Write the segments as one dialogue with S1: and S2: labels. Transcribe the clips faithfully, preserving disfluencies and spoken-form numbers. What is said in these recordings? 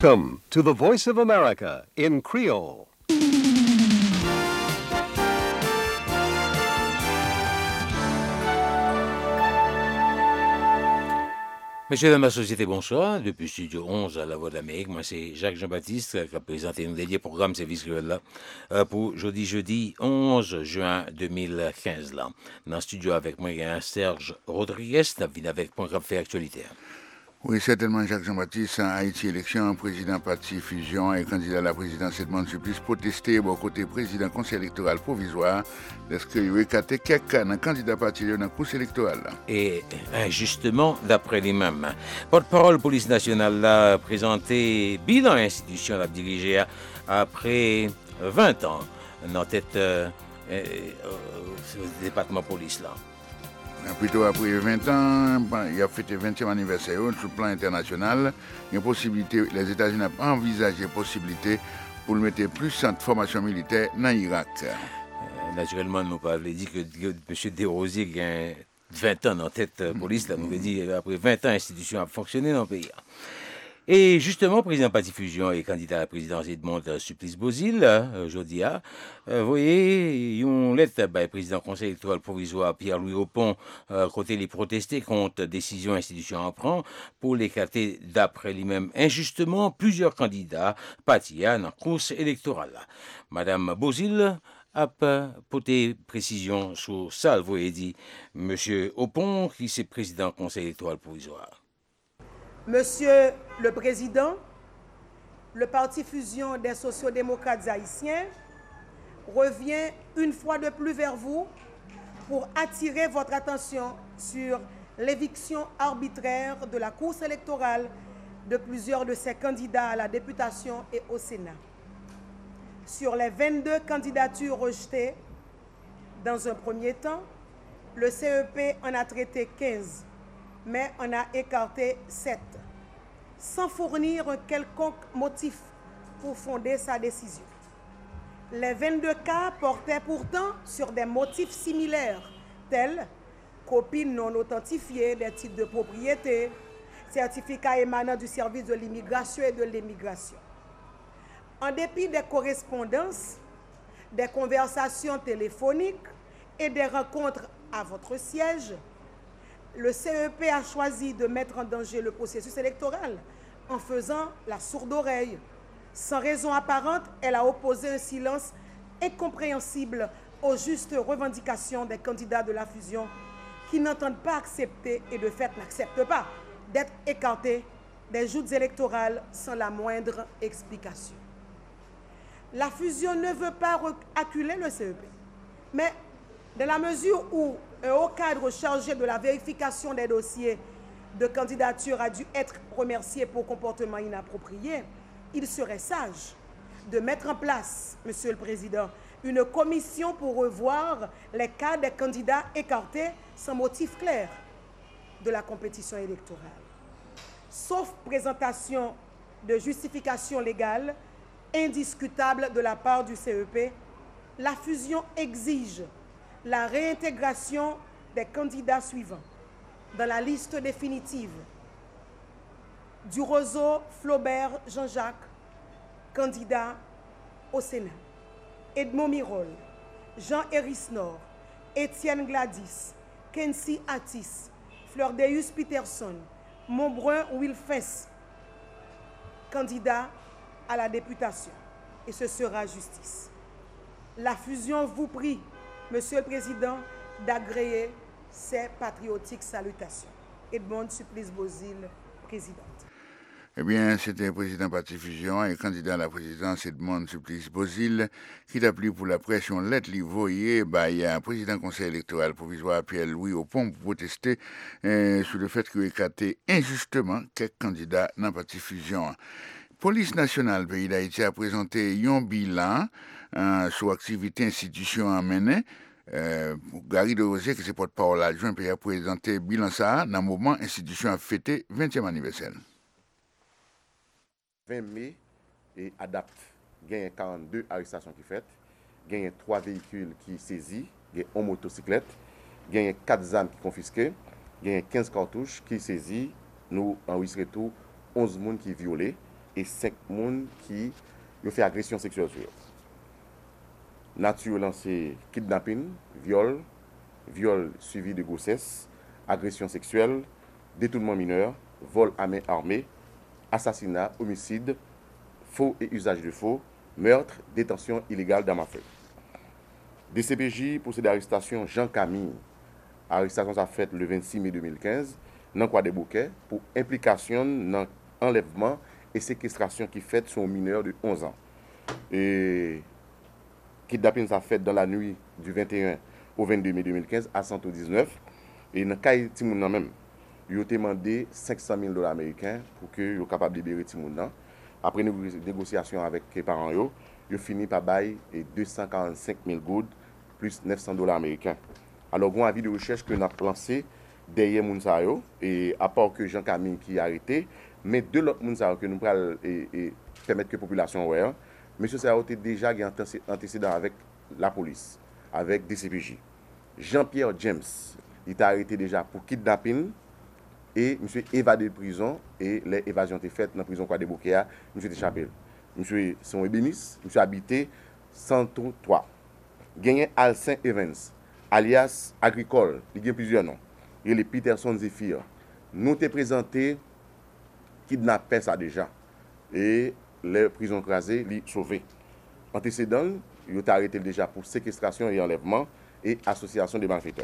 S1: Welcome to the Voice of America in Creole.
S2: Messieurs, dames, la société, bonsoir. Depuis Studio onze à la Voix de l'Amérique, moi c'est Jacques Jean-Baptiste qui a présenté nos derniers programmes service là euh, pour jeudi, jeudi onze juin deux mille quinze. Là. Dans le studio avec moi, il y a un Serge Rodriguez qui vient avec point fait actualité.
S3: Oui, certainement, Jacques Jean-Baptiste, en Haïti, élection, président parti Fusion et candidat à la présidence Edmond Supplice protesté au côté président conseil électoral provisoire parce qu'il y a eu quelques candidats parti dans le conseil électoral.
S2: Et justement, d'après les mêmes, porte-parole police nationale a présenté bilan institution l'a dirigé après vingt ans dans tête euh, euh, euh, département police là.
S3: Plutôt après vingt ans, il a fêté le vingtième anniversaire sur le plan international. Il y a une possibilité, les États-Unis ont envisagé la possibilité pour mettre plus de formation militaire dans l'Irak.
S2: Euh, naturellement, nous avons dit que, que M. Desrosiers a vingt ans en tête de la police. Là, nous avons dit après vingt ans, l'institution a fonctionné dans le pays. Et justement, le président Parti Fusion et candidat à la présidence Edmond Supplice Bozil, aujourd'hui, euh, vous voyez, une lettre bah, président conseil électoral provisoire Pierre-Louis Opon, euh, côté les protester contre décision institution en prend pour l'écarter d'après lui-même injustement plusieurs candidats partis dans la course électorale. Madame Bozil a porté précision sur ça, vous voyez dit, Monsieur Opon, qui est président conseil électoral provisoire.
S4: Monsieur le Président, le Parti Fusion des sociodémocrates haïtiens revient une fois de plus vers vous pour attirer votre attention sur l'éviction arbitraire de la course électorale de plusieurs de ses candidats à la députation et au Sénat. Sur les vingt-deux candidatures rejetées, dans un premier temps, le C E P en a traité quinze, mais en a écarté sept, sans fournir un quelconque motif pour fonder sa décision. Les vingt-deux cas portaient pourtant sur des motifs similaires, tels copies non authentifiées des titres de propriété, certificats émanant du service de l'immigration et de l'émigration. En dépit des correspondances, des conversations téléphoniques et des rencontres à votre siège, le C E P a choisi de mettre en danger le processus électoral en faisant la sourde oreille. Sans raison apparente, elle a opposé un silence incompréhensible aux justes revendications des candidats de la fusion qui n'entendent pas accepter et de fait n'acceptent pas d'être écartés des joutes électorales sans la moindre explication. La fusion ne veut pas acculer le C E P, mais dans la mesure où un haut cadre chargé de la vérification des dossiers de candidature a dû être remercié pour comportement inapproprié, il serait sage de mettre en place, Monsieur le Président, une commission pour revoir les cas des candidats écartés sans motif clair de la compétition électorale. Sauf présentation de justification légale indiscutable de la part du C E P, la fusion exige la réintégration des candidats suivants dans la liste définitive: Durozo Flaubert Jean-Jacques, candidat au Sénat; Edmond Mirol, Jean Erisnor, Étienne Gladys, Kensi Atis, Fleurdeus Peterson, Montbrun Wilfes, candidat à la députation. Et ce sera justice. La fusion vous prie, Monsieur le Président, d'agréer ces patriotiques salutations. Edmond Supplice Bozil, présidente.
S3: Eh bien, c'était le président Parti Fusion et candidat à la présidence Edmond Supplice Bozil qui t'a pris pour la pression lettre livrée bah, il y a un président conseil électoral provisoire Pierre-Louis Opon pour protester euh, sur le fait qu'il a écarté injustement quelques candidats dans le Parti Fusion. Police nationale pays d'Haïti a présenté un bilan euh, sur l'activité institution à mener. Euh, Gary Desrosiers, qui est porte-parole adjoint, a présenté le bilan ça dans le moment institution a fêté vingtième anniversaire.
S5: vingt mai et adapte. Il y a quarante-deux arrestations qui faites, il y a trois véhicules qui saisis, il y a une motocyclette, il y a quatre armes qui confisquées, il y a quinze cartouches qui saisis, nous enregistrons tout onze personnes qui violées, et cinq personnes qui ont fait agression sexuelle sur eux. Nature lancé kidnapping, viol, viol suivi de grossesse, agression sexuelle, détournement mineur, vol à main armée, assassinat, homicide, faux et usage de faux, meurtre, détention illégale d'armes à feu. D C P J procède à l'arrestation Jean Camille. Arrestation a faite le vingt-six mai deux mille quinze dans Croix des Bouquets pour implication dans enlèvement et séquestration qui fait son mineur de onze ans. Et kidnapping a fait dans la nuit du vingt et un au vingt-deux mai deux mille quinze à cent dix-neuf. Et dans le cas de Timoun même, il a demandé cinq cent mille dollars américains pour que soient capables de libérer Timoun. Après une négociation avec les parents, il a fini par bailler deux cent quarante-cinq mille goudes plus neuf cents dollars américains. Alors, il y a un avis de recherche que nous avons lancé derrière Mounsayo, et à part que Jean Camille qui a arrêté, mais deux autres Mounsayo que nous allons permettre que la population voie. Monsieur Sao a déjà un antécédent avec la police, avec D C P J. Jean-Pierre James, il est arrêté déjà pour kidnapping et monsieur évadé de prison et l'évasion été faite dans la prison Croix des Bouquets, monsieur échappé. Monsieur son ébéniste, monsieur habité cent trois. Gagné Alcin Evans, alias Agricole, il y a plusieurs noms. Il est Peterson Zephyr. Nous t'ai présenté kidnappé ça déjà. Et les prisons crasées, les sauvés. Antécédent, il est arrêté déjà pour séquestration et enlèvement et association de malfaiteurs.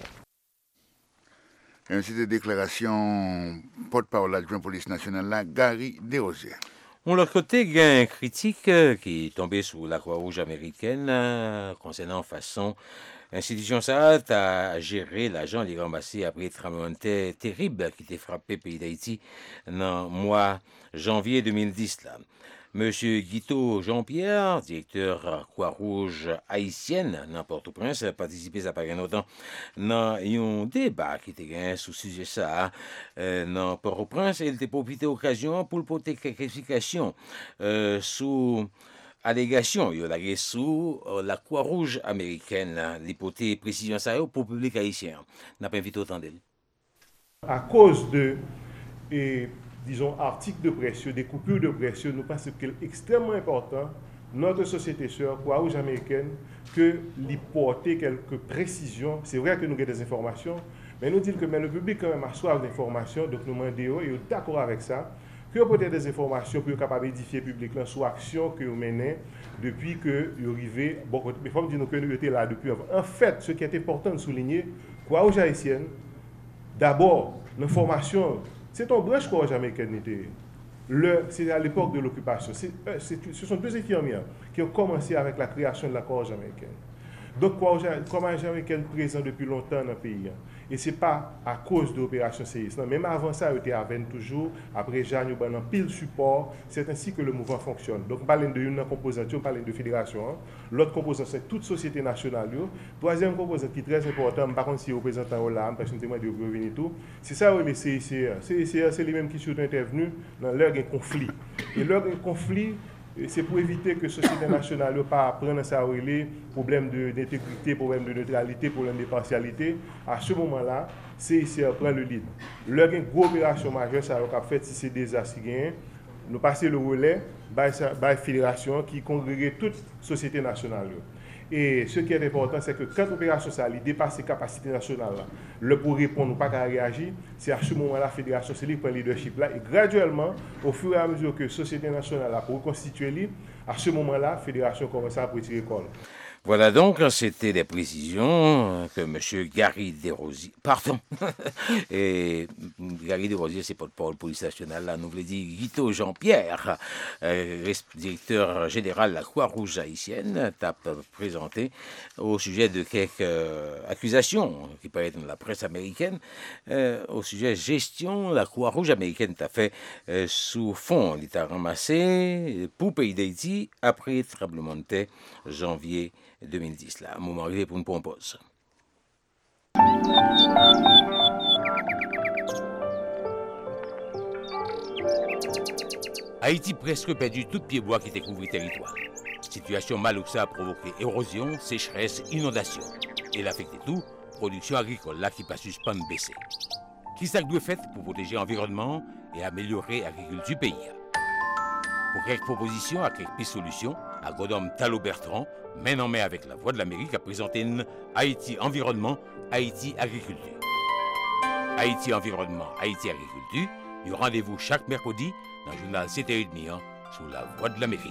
S3: Ainsi de déclaration porte-parole adjoint police nationale, là, Gary Desrosiers.
S2: De l'autre côté, il y a un critique qui est tombé sous la Croix-Rouge américaine euh, concernant façon l'institution ça a géré l'argent les ramassé après le tremblement de terre terrible qui a frappé le pays d'Haïti dans le mois janvier deux mille dix. Là. Monsieur Guito Jean-Pierre, directeur Croix-Rouge haïtienne dans Port-au-Prince, a participé ça pas longtemps dans un débat qui était gagné sous sujet ça euh, dans Port-au-Prince et il était profité d'occasion pour porter quelques explications euh, sous allégation il y a sous la Croix-Rouge américaine l'hypothèse précision ça pour le public haïtien. N'a pas invité autant d'elle.
S6: À cause de et disons, articles de pression, des coupures de pression, nous pensons qu'il est extrêmement important, notre société sœur, Croix-Rouge américaine, que l'y porter quelques précisions. C'est vrai que nous avons des informations, mais nous disons que mais le public quand même a soif d'informations, donc nous demandons, et nous sommes d'accord avec ça, que peut-être des informations pour être capable d'édifier le public là, sur l'action que vous menez depuis que vous arrivez. Bon, mais il faut dire que nous étions là depuis avant. En fait, ce qui est important de souligner, Croix-Rouge haïtienne, d'abord, l'information. C'est un branche Croix-Rouge américaine. C'est à l'époque de l'occupation. Ce sont deux infirmières qui ont commencé avec la création de la Croix-Rouge américaine. Donc, Croix-Rouge américaine présente depuis longtemps dans le pays. Et ce n'est pas à cause de l'opération C I S. Même avant ça, elle était à Vennes toujours. Après, Jeanne, il y a un pile support. C'est ainsi que le mouvement fonctionne. Donc, on parle de une composante, on parle de fédération. L'autre composante, c'est toute société nationale. Troisième composante qui est très important, par contre, si vous représentez là, parce que nous de revenir tout, c'est ça les C I C R. C I C R, c'est les mêmes qui sont intervenus dans leur conflit. Et leur conflit, c'est pour éviter que la société nationale ne pas prendre ça au relais, problème d'intégrité, problème de neutralité, problème de partialité. À ce moment-là, C I C R prend le lead. Leur une grosse opération majeure, ça a fait si c'est des assignes. Nous passons le relais par la fédération qui congrègue toute société nationale. Et ce qui est important, c'est que quand l'opération ça dépasse les capacités nationales, le pour répondre ou pas qu'à réagir, c'est à ce moment-là la fédération qui prend le leadership là. Et graduellement, au fur et à mesure que la société nationale a pour reconstituer, à ce moment-là, la fédération commence à retirer col.
S2: Voilà donc, c'était des précisions que M. Gary Desrosiers, pardon, et Gary Desrosiers, c'est porte-parole police nationale, là, nous voulons dire Guito Jean-Pierre, euh, directeur général de la Croix-Rouge haïtienne, t'a présenté au sujet de quelques euh, accusations qui paraissent dans la presse américaine, euh, au sujet de gestion, la Croix-Rouge américaine t'a fait euh, sous fond, il t'a ramassé pour le pays d'Haïti après le tremblement de terre janvier deux mille dix. Là, un moment arrivé pour une pause. Haïti presque perdu tout pied bois qui découvre le territoire. Situation malouxa a provoqué érosion, sécheresse, inondation. Et l'affecté tout, production agricole là qui pas suspendre baisser. Qui ça doit faire pour protéger l'environnement et améliorer l'agriculture du pays? pour quelques propositions, à quelques solutions, à Godom Talo Bertrand, main en main avec la Voix de l'Amérique, a présenté une Haïti Environnement, Haïti Agriculture. Haïti Environnement, Haïti Agriculture, du rendez-vous chaque mercredi dans le journal sept heures trente sur la Voix de l'Amérique.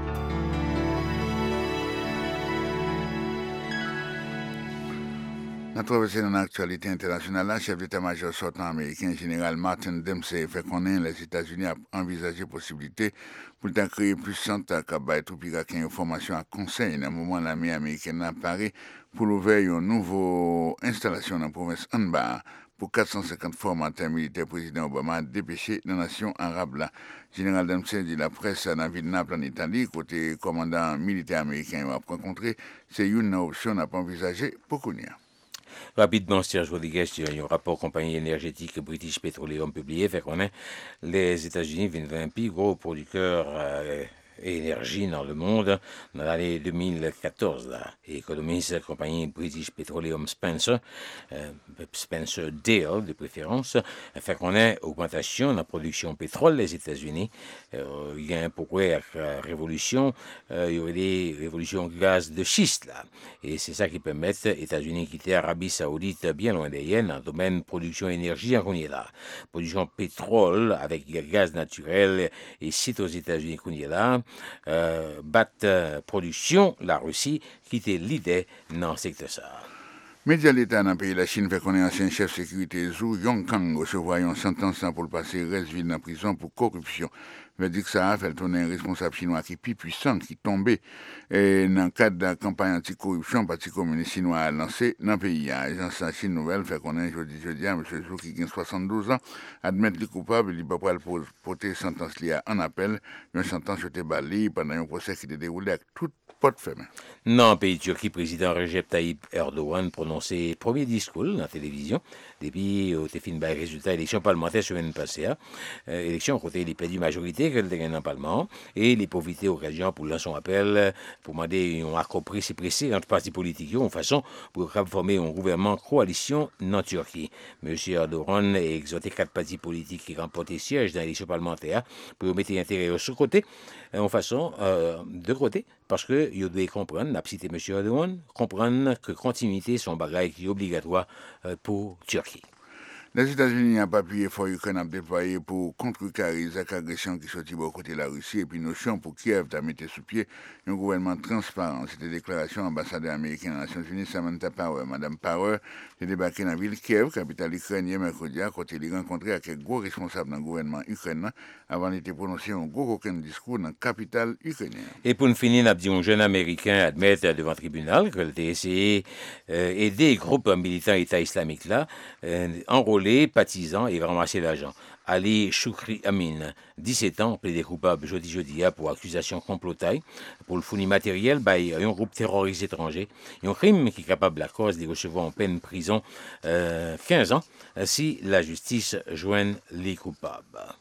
S3: Dans traversée dans l'actualité internationale, le chef d'état-major sortant américain, général Martin Dempsey, fait connaître les États-Unis à envisager la possibilité pour créer plus puissante capable tout piraquer information à conseil dans le moment où l'armée américaine apparaît pour ouvrir une nouvelle installation dans la province Anbar pour quatre cent cinquante formateurs militaires président Obama dépêchés dans la nation arabe là. Général Dempsey dit la presse dans la ville de Naples en Italie, côté commandant militaire américain a rencontré, c'est une option à pas envisager pour connaître.
S2: Rapidement, Serge Rodriguez, il y a un rapport compagnie énergétique British Petroleum publié, fait qu'on est les États-Unis viennent d'un plus gros producteur euh, énergie dans le monde dans l'année deux mille quatorze. Là. Et économiste la compagnie British Petroleum Spencer, euh, Spencer Dale de préférence, fait qu'on a augmentation de la production pétrole des États-Unis. Euh, il y a un pourquoi avec la révolution, euh, il y aurait des révolutions gaz de schiste là. Et c'est ça qui permet aux États-Unis quitter l'Arabie Saoudite bien loin derrière dans le domaine production énergie qu'on est là. Production pétrole avec gaz naturel et site aux États-Unis qu'on est là. Euh, bat euh, production la Russie qui était l'idée dans le secteur ça.
S3: Média l'État dans le pays de la Chine fait qu'on est ancien chef sécurité Zhu Yongkang recevoir une sentence pour le passer reste vie dans prison pour corruption. Verdict ça a fait tourner un responsable chinois qui est plus puissant qui tombé et dans le cadre de la campagne anti-corruption le Parti communiste chinois a lancé dans le pays. L'agence de Chine Nouvelle fait qu'on est jeudi jeudi M. Zhu qui a soixante-douze ans admettre les coupables il va pas porter sentence liée en appel une sentence qui était balayée pendant un procès qui était déroulé avec toute porte fermée.
S2: Dans le pays de Turquie, président Recep Tayyip Erdogan prononcé premier discours dans la télévision depuis au fin de résultat élection parlementaire semaine passée. Euh, élection côté les perdu majorité que le dans le Parlement et les profité occasion pour lancer un appel pour demander un accord précis pressé entre partis politiques en façon pour former un gouvernement coalition dans Turquie. Monsieur Erdogan a exhorté quatre partis politiques qui remportent siège dans l'élection parlementaire pour mettre l'intérêt sur côté en façon euh, de côté parce que il doit comprendre, n'a cité M. Erdogan, comprendre que continuité son bagage qui est obligatoire euh, pour Turquie.
S3: Les États-Unis n'ont pas pu effort Ukraine à déployer pour contrecarrer les agressions qui sont au côté de la Russie et puis notion pour Kiev de mettre sous pied un gouvernement transparent. C'était déclaration ambassadeur américain aux Nations Unies Samantha Power. Madame Power est débarquée dans la ville de Kiev, capitale ukrainienne, mercredi, à côté de rencontrer avec un gros responsable dans le gouvernement ukrainien avant d'être prononcé un gros aucun discours dans la capitale ukrainienne.
S2: Et pour finir, on a dit un jeune américain admettre devant le tribunal qu'il a essayé d'aider les groupes militants État islamique là, euh, enrôlés partisans et ramasser l'argent. Ali Choukri Amin, dix-sept ans, plaidé coupable jeudi jeudi pour accusation complotée pour le fourni matériel par un groupe terroriste étranger. Un crime qui est capable la cause de recevoir en peine prison euh, quinze ans si la justice joint les coupables.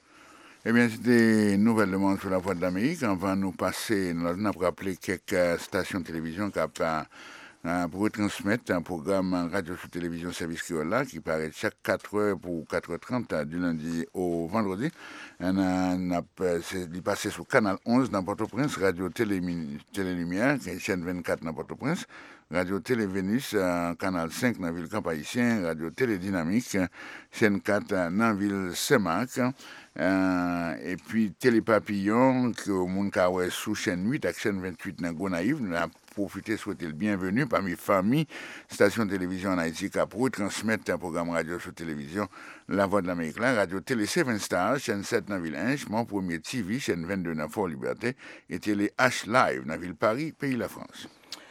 S3: Eh bien, c'était une nouvelle demande sur la Voix de l'Amérique. On va nous passer, nous avons rappelé quelques stations de télévision qui ont pour retransmettre un programme radio sur télévision service Criolla qui paraît chaque quatre heures pour quatre heures trente du lundi au vendredi. On a, on a, c'est passé sur Canal onze dans Port-au-Prince, Radio Télé, Télé Lumière, qui est chaîne vingt-quatre dans Port-au-Prince, Radio Télé Vénus, euh, Canal cinq dans la ville Camp-Haïtien, Radio Télé Dynamique, chaîne quatre dans la ville Saint-Marc, euh, et puis Télé Papillon, qui au monde sous chaîne huit, avec chaîne vingt-huit dans Gonaïve. Nous avons profité, souhaiter le bienvenu parmi familles, stations de télévision en Haïti, qui a pour transmettre un programme radio sur télévision, La Voix de l'Amérique, là, Radio Télé sept Stars, chaîne sept dans la ville Inche, Mon Premier T V, chaîne vingt-deux dans Fort Liberté, et Télé H Live dans la ville Paris, pays de la France.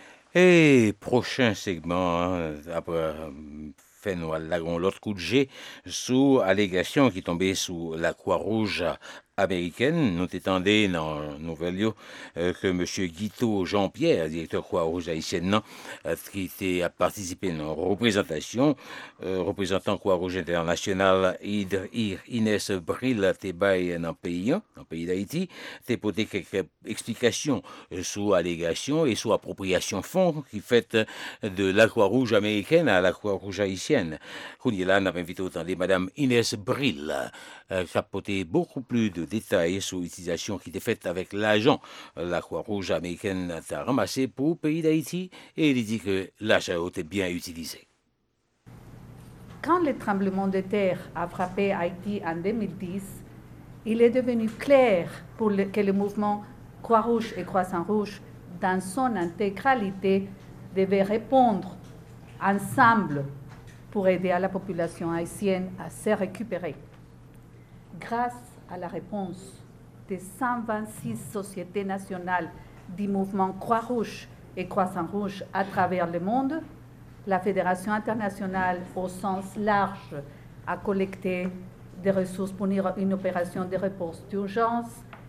S2: Et prochain segment, hein, après euh, fait nous allons l'autre coup de jet sous allégation qui tombait sous la Croix-Rouge américaine. Nous t'étendons dans la nouvelle euh, que M. Guito Jean-Pierre, directeur Croix-Rouge haïtienne, euh, qui était à participer dans la représentation, euh, représentant Croix-Rouge international, Inès Bril, Tebaï dans le pays, dans le pays d'Haïti, t'es posé quelques explications euh, sous allégation et sous appropriation fonds qui fait de la Croix-Rouge américaine à la Croix-Rouge haïtienne. Qu'on y là, on a invité autant de Madame Inès Bril. euh, qui a apporté beaucoup plus de détails sur l'utilisation qui était faite avec l'argent la Croix-Rouge américaine a ramassé pour le pays d'Haïti et il dit que l'argent était bien utilisé.
S7: Quand le tremblement de terre a frappé Haïti en deux mille dix, il est devenu clair pour le, que le mouvement Croix-Rouge et Croissant-Rouge, dans son intégralité, devait répondre ensemble pour aider à la population haïtienne à se récupérer. Grâce à la réponse des cent vingt-six sociétés nationales du mouvement Croix-Rouge et Croissant-Rouge à travers le monde, la Fédération internationale au sens large a collecté des ressources pour une opération de réponse d'urgence,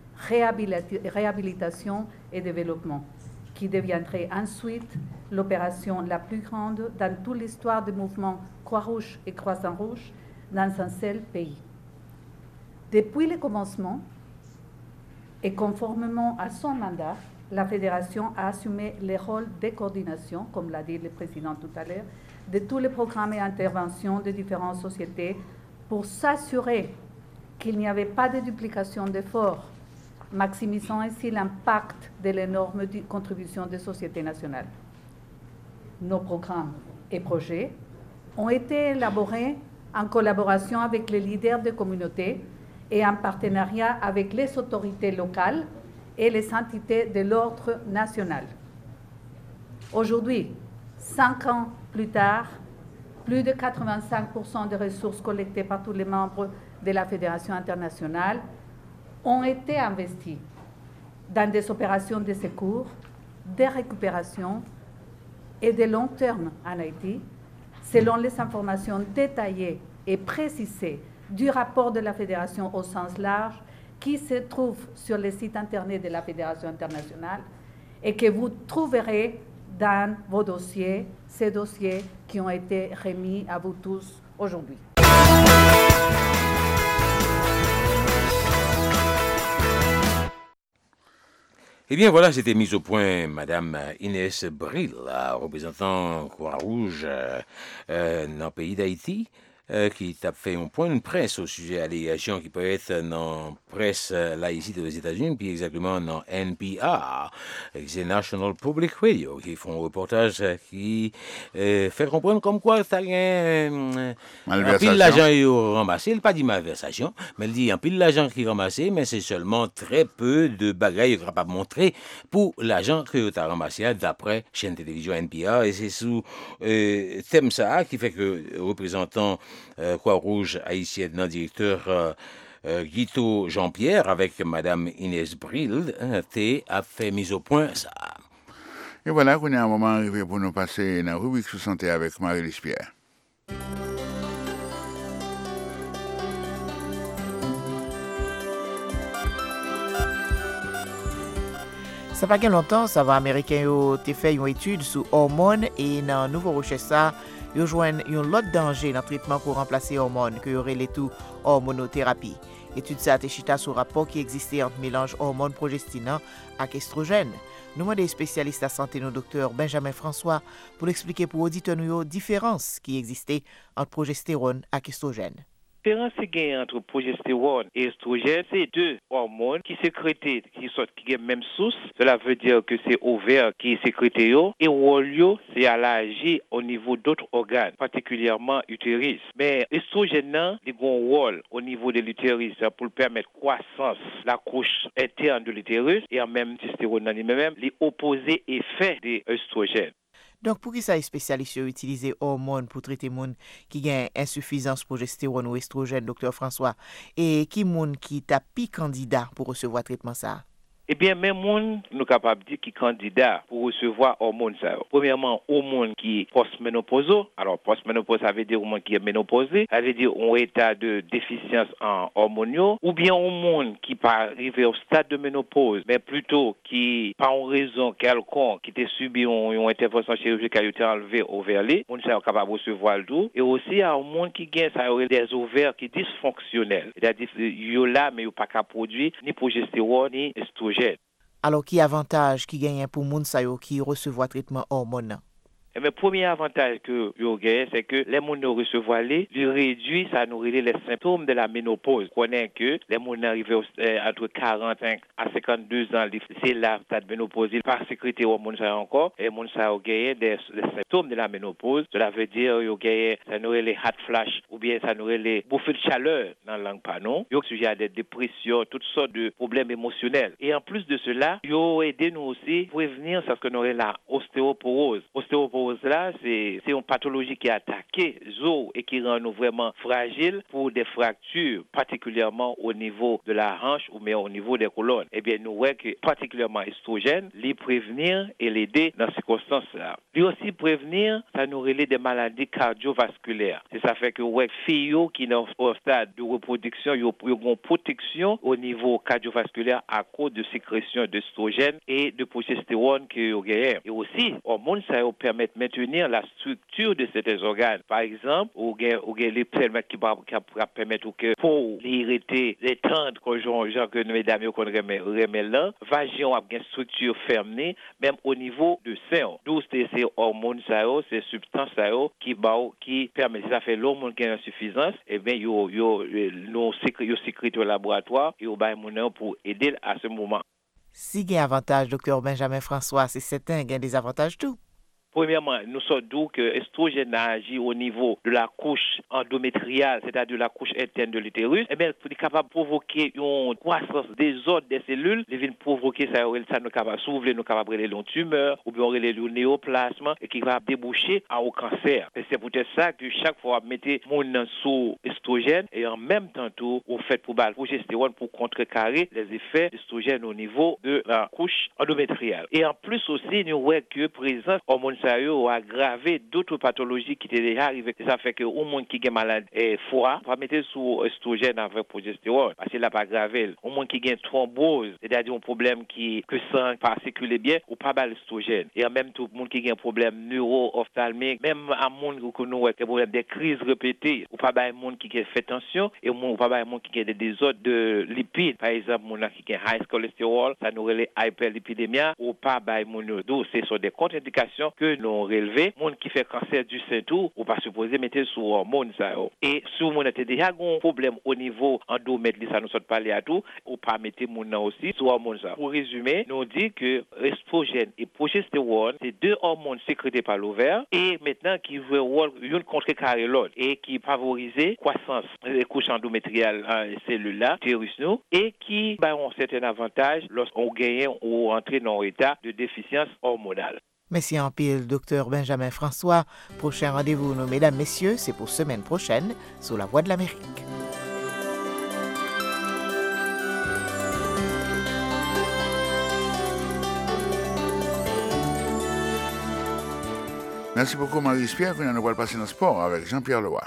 S7: réhabilitation et développement, qui deviendrait ensuite l'opération la plus grande dans toute l'histoire du mouvement Croix-Rouge et Croissant-Rouge dans un seul pays. Depuis le commencement, et conformément à son mandat, la Fédération a assumé le rôle de coordination, comme l'a dit le président tout à l'heure, de tous les programmes et interventions de différentes sociétés pour s'assurer qu'il n'y avait pas de duplication d'efforts, maximisant ainsi l'impact de l'énorme contribution des sociétés nationales. Nos programmes et projets ont été élaborés en collaboration avec les leaders des communautés et en partenariat avec les autorités locales et les entités de l'ordre national. Aujourd'hui, cinq ans plus tard, plus de quatre-vingt-cinq pour cent des ressources collectées par tous les membres de la Fédération internationale ont été investies dans des opérations de secours, de récupération et de long terme en Haïti, selon les informations détaillées et précisées du rapport de la Fédération au sens large qui se trouve sur le site internet de la Fédération internationale et que vous trouverez dans vos dossiers, ces dossiers qui ont été remis à vous tous aujourd'hui.
S2: Eh bien voilà, c'était mise au point Madame Inès Bril, représentant Croix-Rouge euh, euh, dans le pays d'Haïti. Euh, qui a fait un point de presse au sujet allégations qui peut être dans la presse euh, là ici aux États-Unis, puis exactement dans N P R, c'est National Public Radio, qui font un reportage euh, qui euh, fait comprendre comme quoi ça euh, un pile l'argent est ramassé, il pas dit malversation, mais il dit un pile l'argent qui est ramassé, mais c'est seulement très peu de bagailles capable de montrer pour l'argent que tu as ramassé d'après chaîne télévision N P R, et c'est sous euh, thème ça qui fait que représentant Euh, Croix-Rouge haïtienne, non directeur euh, euh, Guito Jean-Pierre avec Madame Inès Bril, euh, a fait mise au point ça.
S3: Et voilà qu'on est à un moment arrivé pour nous passer dans la rubrique sous santé avec Marie-Lise Pierre.
S8: Ça fait longtemps, ça va américain yo te fait une étude sur hormones et dans nouveau recherche ça yo joignent un lot danger dans traitement pour remplacer hormones que aurait les tout hormonothérapie. Étude ça te chita sur rapport qui existait entre mélange hormones progestine et estrogène. Nous demandons des spécialistes à santé nos docteur Benjamin François pour expliquer pour auditeurs nous différence qui existait entre progestérone et estrogène.
S9: La différence entre progestérone et estrogène, c'est deux hormones qui sécrètent, qui sont qui ont même source. Cela veut dire que c'est ovaire qui sécrète et rôle c'est à l'agir au niveau d'autres organes, particulièrement l'utérus. Mais estrogène, il a un rôle au niveau de l'utérus pour permettre croissance la couche interne de l'utérus et en même progestérone lui-même, les opposés effets de estrogène.
S8: Donc, pour qui ça est spécialiste utiliser hormones pour traiter les gens qui ont insuffisance progestérone ou estrogène, docteur François, et qui moun qui tapis candidat pour recevoir traitement ça?
S9: Eh bien, même monde nous capable de dire qui candidat pour recevoir hormones ça. Premièrement, hormones qui est postménopauseux. Alors, postménopause, ça veut dire hormone qui est ménopausé, ça veut dire un état de déficience en hormonaux, ou bien hormone qui pas arrivé au stade de ménopause, mais plutôt qui, par une raison quelconque, qui t'a subi une, une intervention chirurgicale, qui a été enlevé ovaire, on est capable de recevoir le tout. Et aussi, un hormone qui gagne, ça aurait des ovaires qui dysfonctionnels. C'est-à-dire, il y a là, mais il n'y a pas qu'à produire ni progestérone, ni estrogène.
S8: Alors, qui avantage qui gagne pour moun sa yo qui recevoir traitement hormone?
S9: Et le premier avantage que vous avez, c'est que les gens recevoir les, ils réduisent, ça nous réduit les symptômes de la ménopause. On connaît que les gens arrivent entre quarante-cinq à cinquante-deux ans, c'est là, cette ménopause, ils pas sécurité au monde ça encore, et les gens ont gagné des, des symptômes de la ménopause. Cela veut dire, ils ont gagné, ça nous les hot flash, ou bien ça nous les bouffées de chaleur dans la langue panon. Ils ont sujet à des dépressions, toutes sortes de problèmes émotionnels. Et en plus de cela, ils ont aidé nous aussi pour prévenir ce qu'on aurait la ostéoporose. Ostéoporose là, c'est, c'est une pathologie qui attaque les os et qui rend nous vraiment fragiles pour des fractures, particulièrement au niveau de la hanche ou bien au niveau des colonnes. Eh bien, nous voyons que particulièrement estrogène, les prévenir et l'aider dans ces circonstances-là. Lui aussi prévenir, ça nous relève des maladies cardiovasculaires. C'est ça fait que ouais, filles qui sont au stade de reproduction, ils ont une protection au niveau cardiovasculaire à cause de sécrétion d'estrogène et de progestérone qu'ils ont gagné. Et aussi, hormones, ça permet de maintenir la structure de ces organes. Par exemple, ou il les permettent qui permettre que pour l'irriter, les tendres, genre que mesdames qu'on remet là, vagin a une structure fermée, même au niveau de sein. D'où ces hormones, ces substances qui qui permettent, ça fait l'hormone qui a une insuffisance, et bien, yo yo nous sécrétons au laboratoire et au bail pour aider à ce moment.
S8: Si il y a avantage, docteur Benjamin François, c'est certain qu'il y a des avantages tout.
S9: Premièrement, nous sommes d'où que l'estrogène agit au niveau de la couche endométriale, c'est-à-dire la couche interne de l'utérus, et bien, il est capable de provoquer une croissance des autres des cellules, il vient provoquer ça, ça nous capable s'ouvrir, nous capable de une tumeur, ou bien on relève le néoplasme, et qui va déboucher au cancer. Et c'est peut-être ça que chaque fois, mettez mon sous estrogène, et en même temps, tout, on fait pour la progestérone pour contrecarrer les effets d'estrogène au niveau de la couche endométriale. Et en plus aussi, nous voyons que présence hormone ça a aggravé d'autres pathologies qui étaient déjà arrivées. Ça fait que au monde qui est malade et foie, on va mettre sous estrogène avec progestérone parce qu'il n'a pas aggravé. Au monde qui a une thrombose, c'est-à-dire un problème qui que sang pas circuler bien, ou pas bal estrogène. Et en même temps, le monde qui a un problème neuro-ophtalmique, même à monde qui a des problèmes des crises répétées, ou pas bal monde qui a fait tension et ou pas bal monde qui a des désordres de lipides. Par exemple, monde qui a high cholestérol, ça nous relève hyperlipidémie, ou pas bal monde. Donc, ce sont des contre-indications que nous relevé, monde qui fait cancer du sein tout, ou pas supposé mettre sous hormones ça. Et si on a déjà un problème au niveau endométrial, ça nous saute parler à tout, ou pas mettre mon aussi sous hormones ça. Pour résumer, nous dit que estrogène et progestérone, c'est deux hormones sécrétées par l'ovaire et maintenant qui jouent un rôle une contrecarrer l'autre et qui favorisent croissance des couches endométriales euh, cellules là, utérus nous, et qui bah, ont certains avantages lorsqu'on gagne ou entre dans un état de déficience hormonale.
S8: Merci en pile, docteur Benjamin François. Prochain rendez-vous, nous, mesdames, messieurs, c'est pour semaine prochaine sur la Voix de l'Amérique.
S3: Merci beaucoup, Marie-Pierre. Nous allons passer dans le sport avec Jean-Pierre Leroy.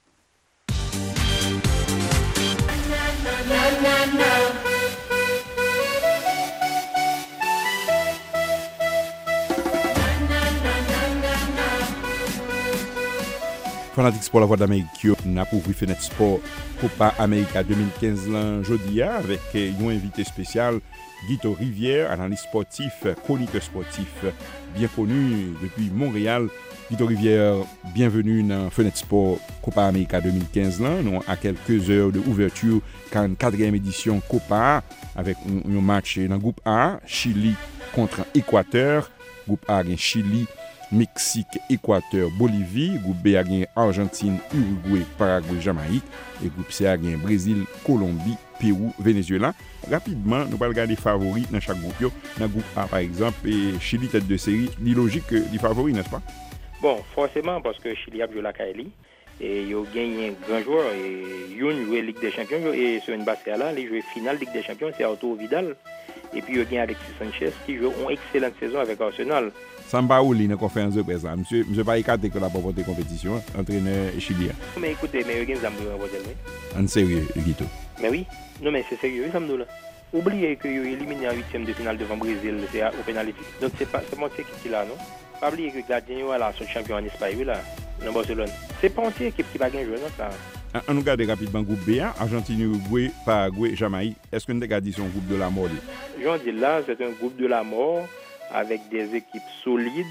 S10: Fanatics pour la Voix d'Amérique n'a pour fenêtre sport Copa América deux mille quinze là jeudi avec un invité spécial Guito Rivière, analyste sportif, chroniqueur sportif bien connu depuis Montréal. Guito Rivière, bienvenue dans Fenêtre Sport Copa América deux mille quinze là, nous à quelques heures de ouverture quatrième édition Copa avec un, un match dans le groupe A, Chili contre Équateur, groupe A gagne Chili, Mexique, Équateur, Bolivie, groupe B a gagné Argentine, Uruguay, Paraguay, Jamaïque et groupe C a gagné Brésil, Colombie, Pérou, Venezuela. Rapidement, nous allons regarder les favoris dans chaque groupe. Dans le groupe A par exemple, et Chili tête de série, c'est logique que les favoris, n'est-ce pas?
S11: Bon, forcément parce que Chili a joué la Kaili et il a gagné un grand joueur et il a joué Ligue des Champions et sur une base là, il a joué finale Ligue des Champions, c'est Arturo Vidal et puis il a gagné Alexis Sanchez qui joue une excellente saison avec Arsenal.
S10: Samba Ouli dans la conférence de presse, monsieur, monsieur pas écarté que la pauvreté compétition, entraîneur chilien.
S11: Mais écoutez, mais il y a un Zambou
S10: en sérieux, Guito.
S11: Mais oui, non mais c'est sérieux, Zambou là. Oubliez que vous éliminé en huitième de finale devant Brésil, c'est au pénalité. Donc c'est pas c'est mon équipe qui là, non? Pas oublier que le gardien là, son champion en Espagne là, dans Barcelone. C'est pas une équipe qui va gagner jouer non ça.
S10: On nous regarde rapidement groupe B, Argentine, Uruguay, Paraguay, Jamaïque. Est-ce que nous regardons son groupe de la mort?
S11: J'en dis là, c'est un groupe de la mort avec des équipes solides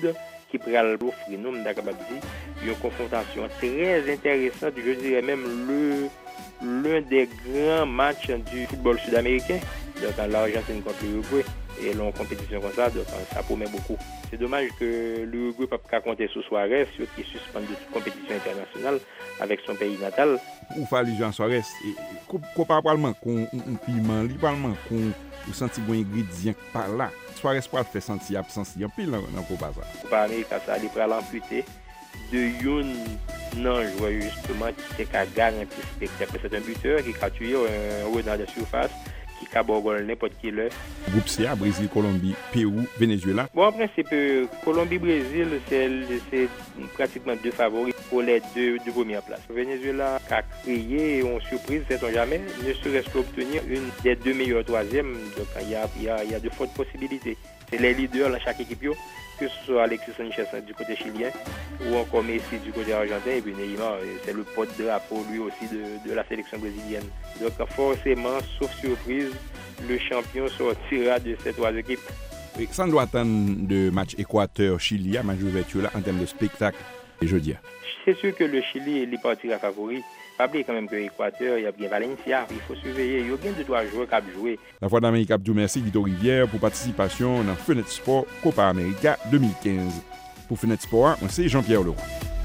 S11: qui pourra offrir nous, capable de dire, une confrontation très intéressante, je dirais même le l'un des grands matchs du football sud-américain, donc l'Argentine contre l'Uruguay, et l'on compétition comme ça, donc ça promet beaucoup. C'est dommage que l'Uruguay ne peut pas compter sur Suarez, qui est suspendu de toute compétition internationale avec son pays natal.
S10: Ou fa allusion à Suarez, comparablement qu'on piment, librement qu'on ou senti bon ingrédient par là. Suarez pas fait sentir absence en pile dans dans Copa ça.
S11: Copa América ça il pral amputé de youn non joueur justement qui est garanti spectacle. C'est un buteur qui a tué un renard de surface qui a borgol n'importe qui l'heure.
S10: Groupe C A, Brésil, Colombie, Pérou, Venezuela.
S11: Bon, en principe, Colombie-Brésil, c'est, c'est pratiquement deux favoris pour les deux, deux premières places. Venezuela a créé une surprise, sait-on jamais, ne serait-ce qu'obtenir une des deux meilleures troisièmes. Donc, il y a, il y a, il y a de fortes possibilités. C'est les leaders dans chaque équipe, que ce soit Alexis Sanchez du côté chilien ou encore Messi du côté argentin, et puis Neymar, c'est le porte-drapeau lui aussi de, de la sélection brésilienne. Donc forcément, sauf surprise, le champion sortira de ces trois équipes.
S10: Et ça doit attendre de match Équateur-Chili à match d'ouverture là en termes de spectacle et jeudi.
S11: C'est sûr que le Chili il partira favori. Pas oublier quand même que l'Équateur, il y a bien Valencia, il faut surveiller. Il y a bien deux trois joueurs qui ont joué.
S10: La Voix d'Amérique a dit merci Guito Rivière pour participation dans Fenêtre Sport Copa América deux mille quinze. Pour Fenêtre Sport, c'est Jean-Pierre Leroy.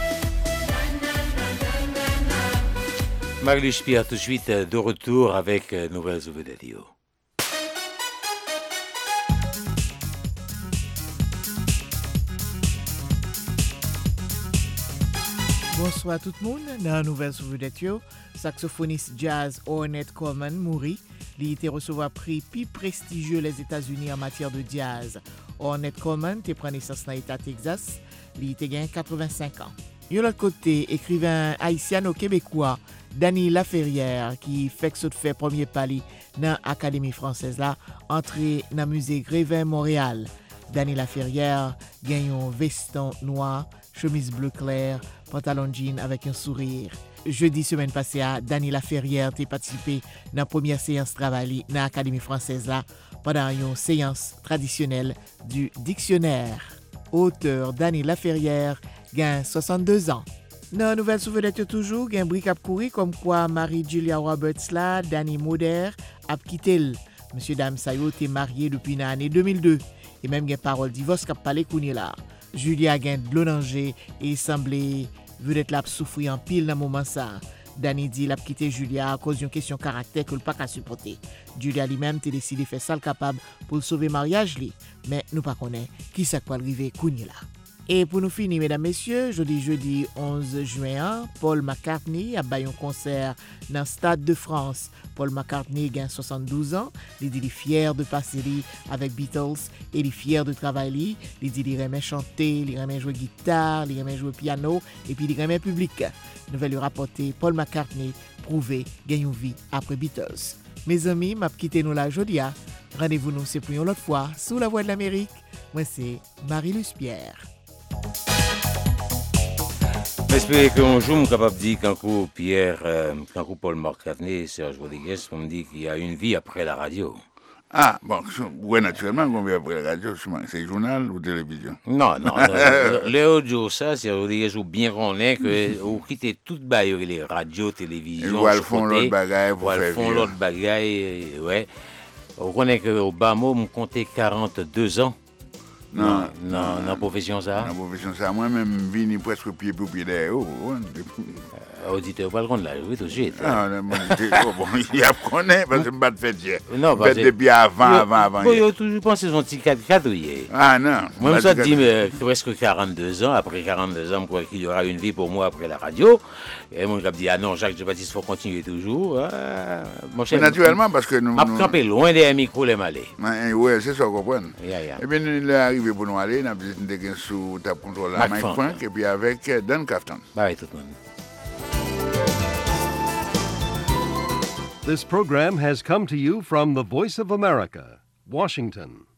S2: Marie-Luce Pierre, tout de suite de retour avec Nouvelles Vedettes.
S8: Bonsoir tout le monde. Dans la nouvelle Vedettes, saxophoniste jazz Ornette Coleman mourit. Il a été recevoir prix plus prestigieux les États-Unis en matière de jazz. Ornette Coleman a pris naissance dans l'État Texas. Il a gagné quatre-vingt-cinq ans. De l'autre côté, écrivain haïtiano-québécois Danny Laferrière qui fait que ça fait premier pali dans l'Académie française là, entré dans le musée Grévin Montréal. Danny Laferrière gagne un veston noir, chemise bleu clair, pantalon jean avec un sourire. Jeudi semaine passée, Danny Laferrière a participé dans la première séance travail dans l'Académie française là, pendant une séance traditionnelle du dictionnaire. Auteur Danny Laferrière gagne soixante-deux ans. Dans la nouvelle souvenette toujours, il y a un bric à courir comme quoi Marie-Julia Roberts là, Danny Moder a quitté. Monsieur Dame Sayo était marié depuis l'année deux mille deux et même il y a parole divorce qui a parlé kouni là. Julia a gagné de l'onanger et il semblait vedette la souffrir en pile dans moment ça. Danny dit l'a quitté Julia à cause d'une question caractère que le pas qu'à supporter. Julia lui-même a décidé de faire ça le capable pour le sauver mariage li, mais nous pas connaît qui ça quoi arriver kouni là. Et pour nous finir, mesdames, messieurs, jeudi, jeudi onze juin, Paul McCartney a baillé un concert dans le Stade de France. Paul McCartney a soixante-douze ans. Il dit qu'il est fier de passer avec Beatles et il est fier de travailler. Il dit qu'il aime chanter, il aime jouer guitare, il aime jouer piano et puis il aime public. Nous allons lui rapporter Paul McCartney prouver gagne une vie après Beatles. Mes amis, m'a quitté nous là jeudi. Rendez-vous nous c'est pour une autre fois sous la Voix de l'Amérique. Moi c'est Marie-Luce Pierre.
S2: J'espère qu'un jour, je suis capable de dire quand Pierre, euh, quand Paul McCartney, Serge Rodriguez, on me dit qu'il y a une vie après la radio.
S3: Ah, bon, oui, naturellement, qu'on vit après la radio, c'est journal ou télévision?
S2: Non, non. Le audio, ça, Serge Rodriguez, ou bien qu'on est, que vous quittez toute baille, les radios, télévision.
S3: Ou elles font l'autre bagaille pour faire
S2: vivre. Ou elles font l'autre bagaille, ouais. On connaît qu'au bas mot, on comptait quarante-deux ans. Non, non, dans la profession ça.
S3: Dans la profession ça, moi-même, je viens presque pied pour pied derrière.
S2: Auditeur, pas le compte là, oui, tout de suite.
S3: Ah, bon, il y a connaît parce que je ne pas fait hier.
S2: Non, parce
S3: que. depuis avant, avant, avant.
S2: Vous avez toujours pensé son petit quatre quatre hier.
S3: Ah, non.
S2: Moi, je me dis presque quarante-deux ans, après quarante-deux ans, je crois qu'il y aura une vie pour moi après la radio. Et moi, je me dis, ah non, Jacques Baptiste, il faut continuer toujours. Ah, mon cher,
S3: naturellement, parce que nous.
S2: On va camper loin des micros, les malais.
S3: Oui, c'est ça, vous comprenez.
S2: Yeah, yeah.
S3: Et bien, il est arrivé pour nous aller, nous avons visité sous ta contrôle à Mike Frank, et puis avec Dan Kaftan.
S2: Bye, tout le monde.
S1: This program has come to you from the Voice of America, Washington.